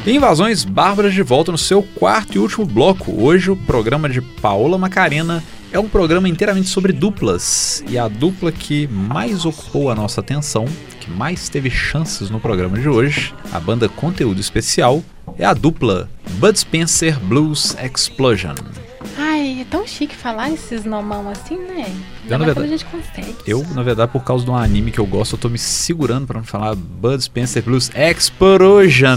Invasões Bárbaras de volta no seu quarto e último bloco. Hoje o programa de Paola Macarena é um programa inteiramente sobre duplas. E a dupla que mais ocupou a nossa atenção, que mais teve chances no programa de hoje, a banda Conteúdo Especial, é a dupla Bud Spencer Blues Explosion. Ai, é tão chique falar esses nomão assim, né? Na verdade, a gente consegue. Eu, na verdade, por causa de um anime que eu gosto, eu tô me segurando pra não falar Bud Spencer Blues Explosion.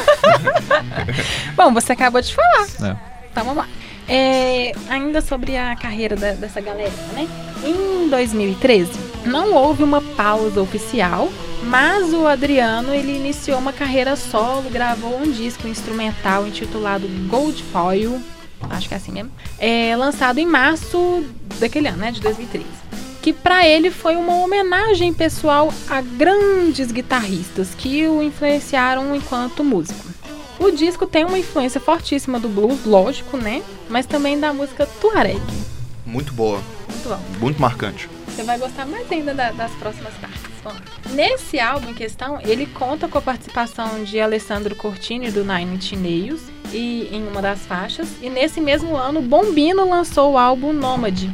Bom, você acabou de falar. Então vamos lá. Ainda sobre a carreira dessa galera, né? Em 2013, não houve uma pausa oficial, mas o Adriano, ele iniciou uma carreira solo, gravou um disco instrumental intitulado Gold Foil, acho que é assim mesmo, lançado em março daquele ano, né, de 2013. Que pra ele foi uma homenagem pessoal a grandes guitarristas que o influenciaram enquanto músico. O disco tem uma influência fortíssima do blues, lógico, né? Mas também da música tuareg. Muito boa. Muito bom. Muito marcante. Você vai gostar mais ainda das próximas partes. Bom, nesse álbum em questão, ele conta com a participação de Alessandro Cortini, do Nine Inch Nails, em uma das faixas. E nesse mesmo ano, Bombino lançou o álbum Nômade.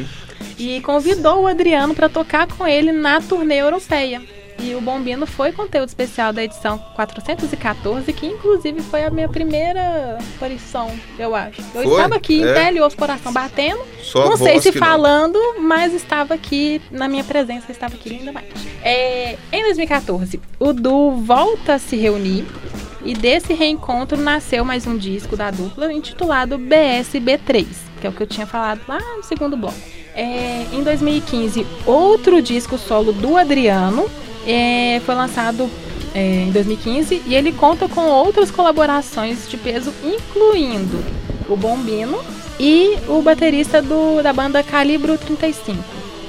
E convidou o Adriano para tocar com ele na turnê europeia. E o Bombino foi conteúdo especial da edição 414, que inclusive foi a minha primeira aparição, eu acho. Eu estava aqui em pé, o coração batendo. Só não sei se falando, não. mas estava aqui, na minha presença, estava aqui lindamente. Em 2014, o duo volta a se reunir. E desse reencontro nasceu mais um disco da dupla intitulado BSB3, que é o que eu tinha falado lá no segundo bloco. Em 2015, outro disco solo do Adriano foi lançado em 2015 e ele conta com outras colaborações de peso, incluindo o Bombino e o baterista da banda Calibro 35.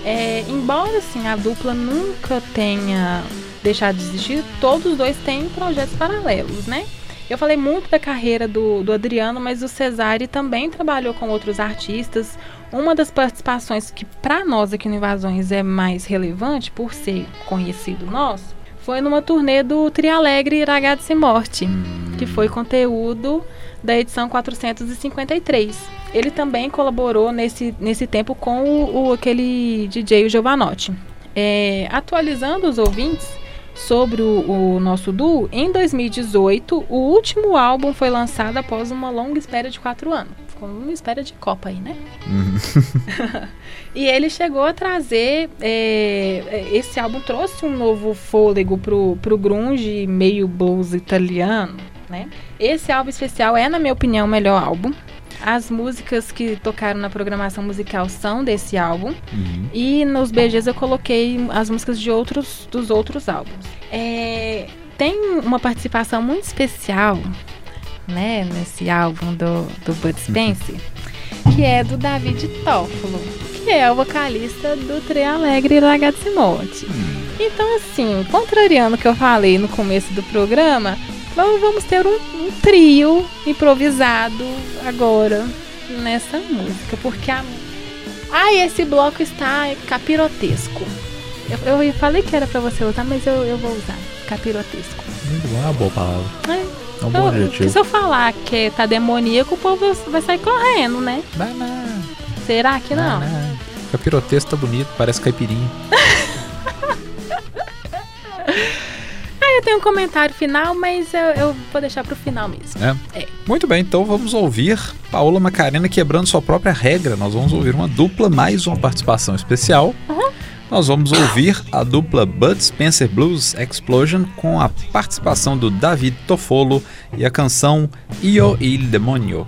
Embora assim, a dupla nunca tenha deixado de existir, todos os dois têm projetos paralelos, né? Eu falei muito da carreira do Adriano, mas o Cesare também trabalhou com outros artistas. Uma das participações que para nós aqui no Invasões é mais relevante, por ser conhecido nosso, foi numa turnê do Trialegre Ragazzi Morti, que foi conteúdo da edição 453. Ele também colaborou nesse tempo com aquele DJ, o Giovanotti. Atualizando os ouvintes sobre o nosso duo, em 2018, o último álbum foi lançado após uma longa espera de 4 anos. Com uma espera de Copa aí, né? E ele chegou a trazer... esse álbum trouxe um novo fôlego pro grunge meio blues italiano, né? Esse álbum especial é, na minha opinião, o melhor álbum. As músicas que tocaram na programação musical são desse álbum. E nos BGs eu coloquei as músicas dos outros álbuns. Tem uma participação muito especial, né, nesse álbum do Bud Spencer, que é do David Toffolo, que é o vocalista do Trialegre Ragazzi Morti. Então, assim, contrariando o que eu falei no começo do programa, vamos ter um trio improvisado agora nessa música, porque esse bloco está capirotesco. Eu falei que era pra você usar, mas eu vou usar capirotesco. Muito bom, é uma boa palavra. É um bom adjetivo. Se eu falar que tá demoníaco, o povo vai sair correndo, né? Não. Será que não? Capirotesco tá bonito, parece caipirinha. Eu tenho um comentário final, mas eu vou deixar pro final mesmo. Muito bem, então vamos ouvir Paola Macarena quebrando sua própria regra. Nós vamos ouvir uma dupla, mais uma participação especial. Nós vamos ouvir a dupla Bud Spencer Blues Explosion com a participação do David Toffolo e a canção Io il Demonio.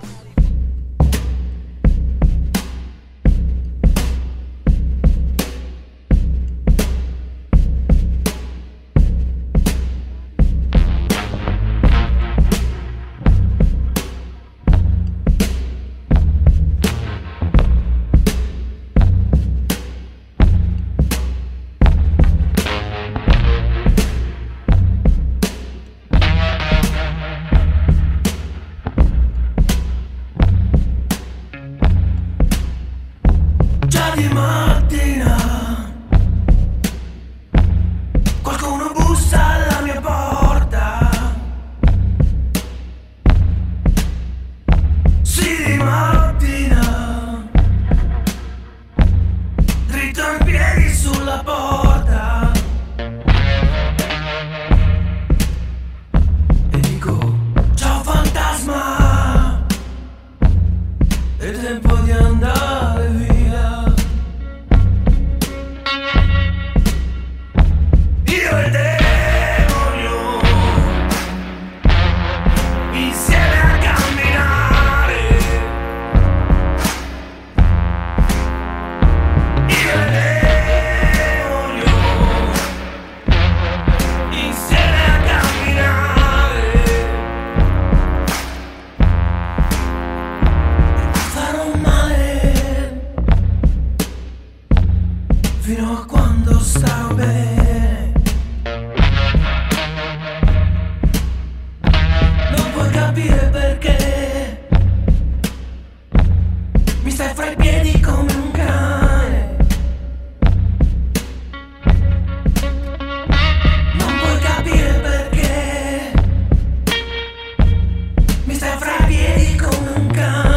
stavo bene. Non puoi capire perché mi stai fra i piedi come un cane. Non puoi capire perché mi stai fra i piedi come un cane.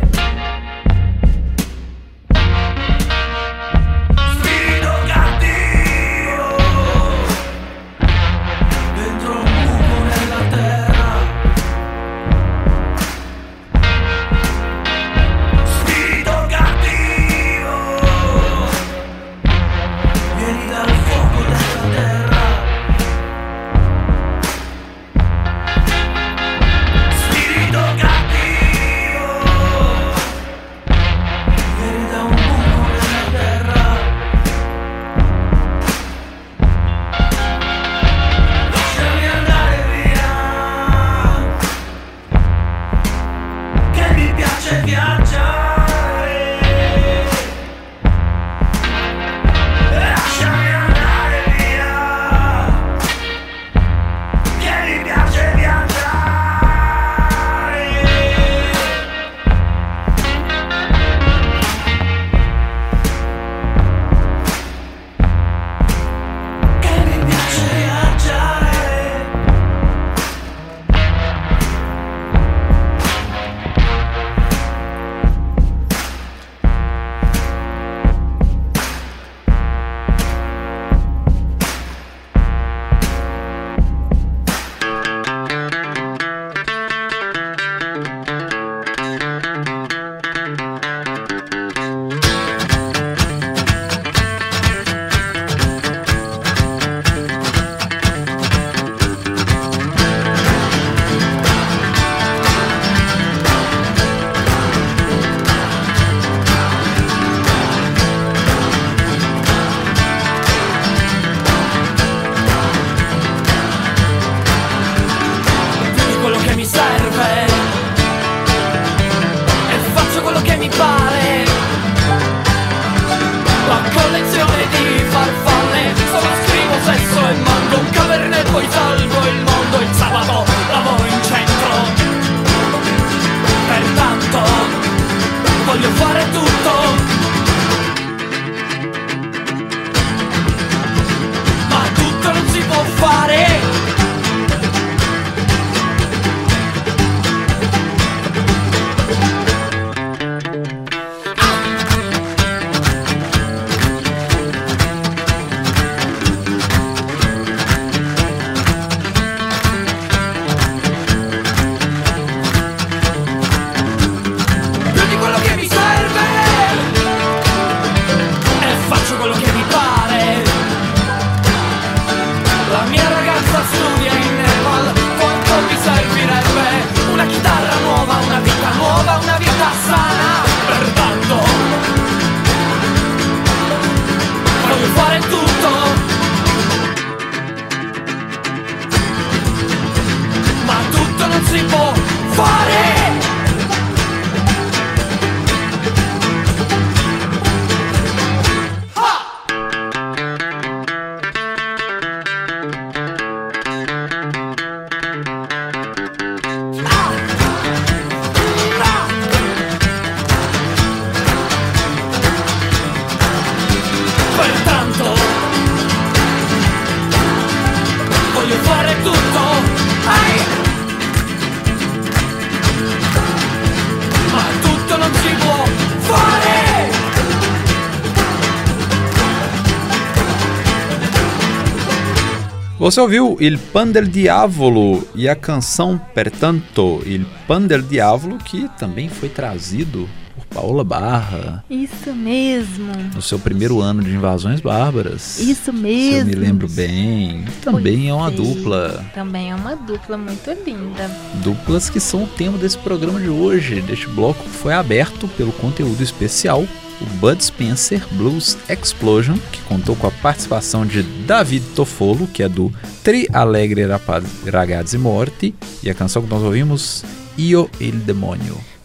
Você ouviu Il Pan del Diavolo e a canção Pertanto, Il Pan del Diavolo, que também foi trazido por Paola Barra. Isso mesmo. No seu primeiro ano de Invasões Bárbaras. Isso mesmo. Se eu me lembro bem. Também é uma dupla. Também é uma dupla muito linda. Duplas que são o tema desse programa de hoje. Deste bloco que foi aberto pelo conteúdo especial, o Bud Spencer Blues Explosion, que contou com a participação de David Toffolo, que é do Tri Allegri Ragazzi Morti, e a canção que nós ouvimos, Io il Demonio.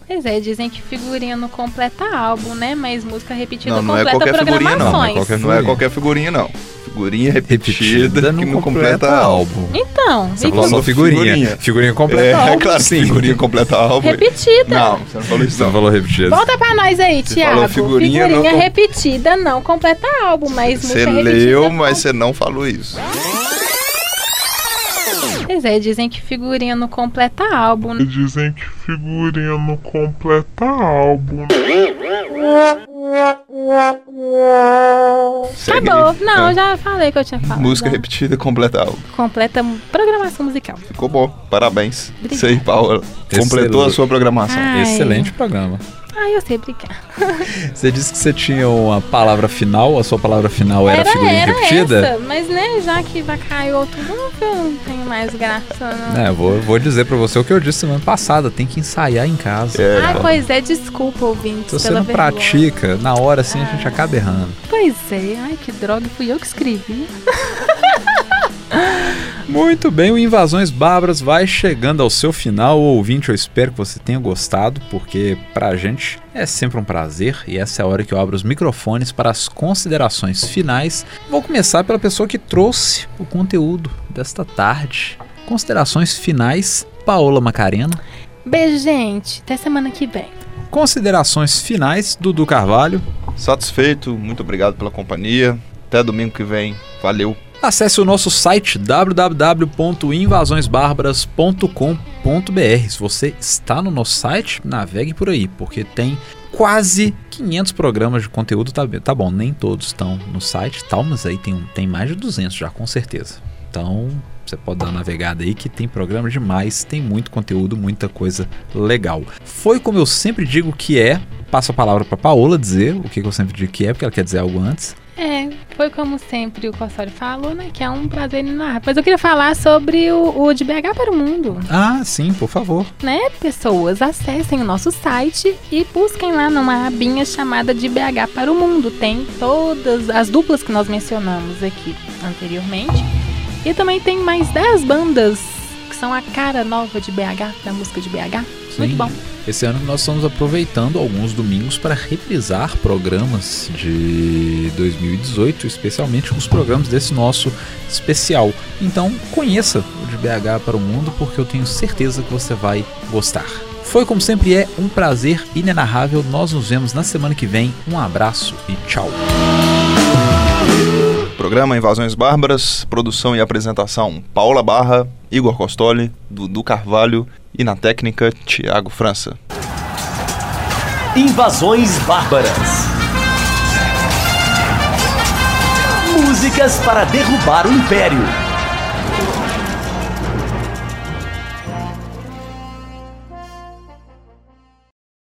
Pois é, dizem que figurinha não completa álbum, né? Mas música repetida Não é completa qualquer figurinha, não. programações. Não é qualquer figurinha, não. Figurinha repetida que não completa álbum. Então, Você e falou só figurinha. Figurinha completa álbum, claro, sim. figurinha completa álbum. repetida. Não, você não falou isso, Você não. falou repetida. Volta pra nós aí, Você Thiago. falou figurinha, não com- repetida não completa álbum, mas Você música leu, repetida mas você não falou isso. Pois é, dizem que figurinha não completa álbum. Dizem que figurinha não completa álbum. Segue Acabou. aí. Não, Ah. eu já falei que eu tinha falado. Música Já. repetida completa álbum. Completa programação musical. Ficou bom, parabéns. Obrigada. Isso aí, Paula. Completou a sua programação. Ai. Excelente programa. Ah, eu sei brincar. Você disse que você tinha uma palavra final, a sua palavra final era figurinha repetida? essa, mas né, já que vai cair outro grupo, eu não tenho mais graça, não. É, vou dizer pra você o que eu disse semana passada, tem que ensaiar em casa. Ai, pois é, desculpa, ouvintes, Se você pela não vergonha. pratica, na hora assim a gente acaba errando. Pois é, ai que droga, fui eu que escrevi. Muito bem, o Invasões Bárbaras vai chegando ao seu final. Ouvinte, eu espero que você tenha gostado, porque pra gente é sempre um prazer e essa é a hora que eu abro os microfones para as considerações finais. Vou começar pela pessoa que trouxe o conteúdo desta tarde. Considerações finais, Paola Macarena. Beijo, gente, até semana que vem. Considerações finais, Dudu Carvalho. Satisfeito, muito obrigado pela companhia. Até domingo que vem. Valeu. Acesse o nosso site www.invasõesbarbaras.com.br. Se você está no nosso site, navegue por aí, porque tem quase 500 programas de conteúdo. Tá bom, nem todos estão no site, tal, mas aí tem mais de 200 já, com certeza. Então, você pode dar uma navegada aí que tem programa demais, tem muito conteúdo, muita coisa legal. Foi como eu sempre digo que é. Passo a palavra para Paola dizer o que eu sempre digo que é, porque ela quer dizer algo antes. Foi como sempre o Cossori falou, né, que é um prazer inenarrável. Mas eu queria falar sobre o de BH para o Mundo, Ah, sim, por favor. né? Pessoas, acessem o nosso site e busquem lá numa abinha chamada de BH para o Mundo. Tem todas as duplas que nós mencionamos aqui anteriormente. E também tem mais 10 bandas que são a cara nova de BH, da música de BH. Muito Sim. bom. Esse ano nós estamos aproveitando alguns domingos para reprisar programas de 2018, especialmente os programas desse nosso especial. Então conheça o de BH para o Mundo, porque eu tenho certeza que você vai gostar. Foi como sempre é um prazer inenarrável. Nós nos vemos na semana que vem. Um abraço e tchau. Programa Invasões Bárbaras, produção e apresentação Paola Barra, Igor Costoli, Dudu Carvalho e na técnica Thiago França. Invasões Bárbaras. Músicas para derrubar o Império.